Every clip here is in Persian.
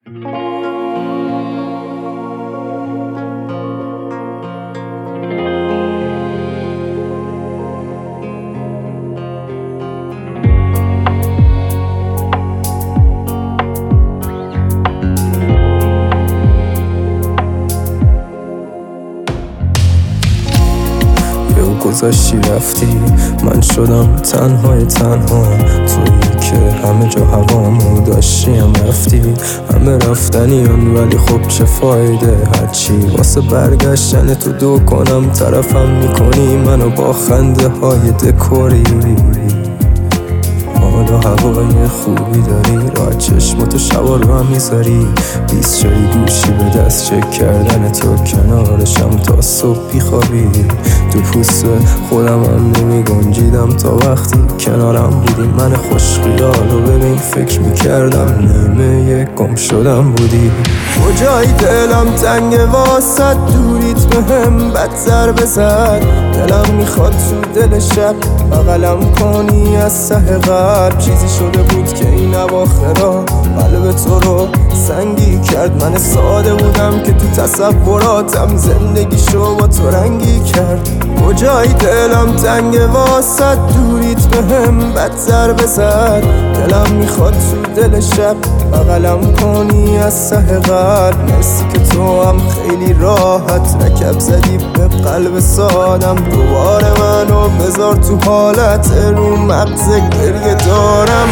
گذاشتی رفتی، من شدم تنهای تنها، تویی که همه جا هوامو داشتی هم رفتی. همه رفتنیان ولی خب چه فایده، هرچی واسه برگشتن تو دو کنم طرفم میکنی منو با خنده های دکوری. حالا هوای خوبی داری، راه چشماتو شبا رو هم میذاری، بیست شدی گوشی به دست چک کردن تو کنارشم تا صبح بیخوابی. تو پوست خودم هم نمیگنجیدم تا وقتی کنارم بودی. من خوش خیال رو ببین فکر میکردم نیمه گم شدم بودی. کجایی دلم تنگ واسد، دوریت بهم بد ضربه زد. دلم میخواد تو دل شب بغلم کنی از ته قلب. چیزی شده بود که این اواخرا قلب تو رو سنگی کرد. من ساده بودم که تو تصوراتم زندگیشو با تو رنگی کرد. کجایی دلم تنگ واسد، دوریت بهم بد ضربه زد. دلم میخواد تو دل شب بغلم کنی از ته قلب. مرسی که تو هم خیلی راحت رکب زدی به قلب سادم. دوباره منو بذار تو حالت رو مغز گریه دارم.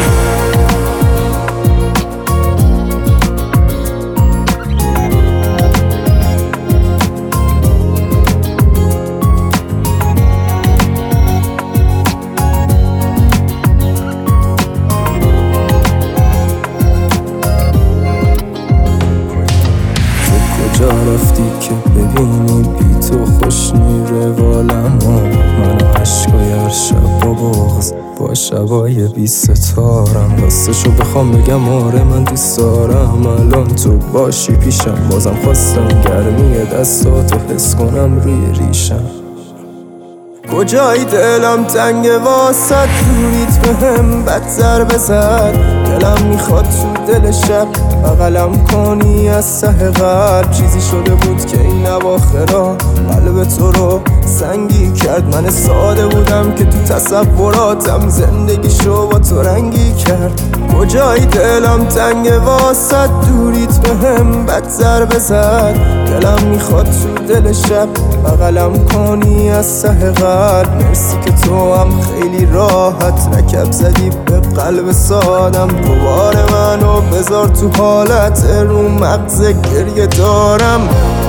کجا رفتی که ببینی بی تو خوش میره والمو. منو عشقای هر شب با بغض با شبای بی ستارم. راستشو بخوام بگم آره من دوست دارم الان تو باشی پیشم. بازم خواستم گرمی دستاتو حس کنم روی ریشم. کجایی دلم تنگ واسد، دوریت بهم بد ضربه زد. دلم میخواد تو دل شب بغلم کنی از ته قلب. چیزی شده بود که این اواخرا قلب تو رو سنگی کرد. من ساده بودم که تو تصوراتم زندگیشو با تو رنگی کرد. کجایی دلم تنگ واسد، دوریت بهم بد ضربه زد. دلم میخواد تو دل شب بغلم کنی از ته قلب. مرسی که تو هم خیلی راحت رکب زدی به قلب سادم. دوباره منو بذار تو حالت رو مغز گریه دارم.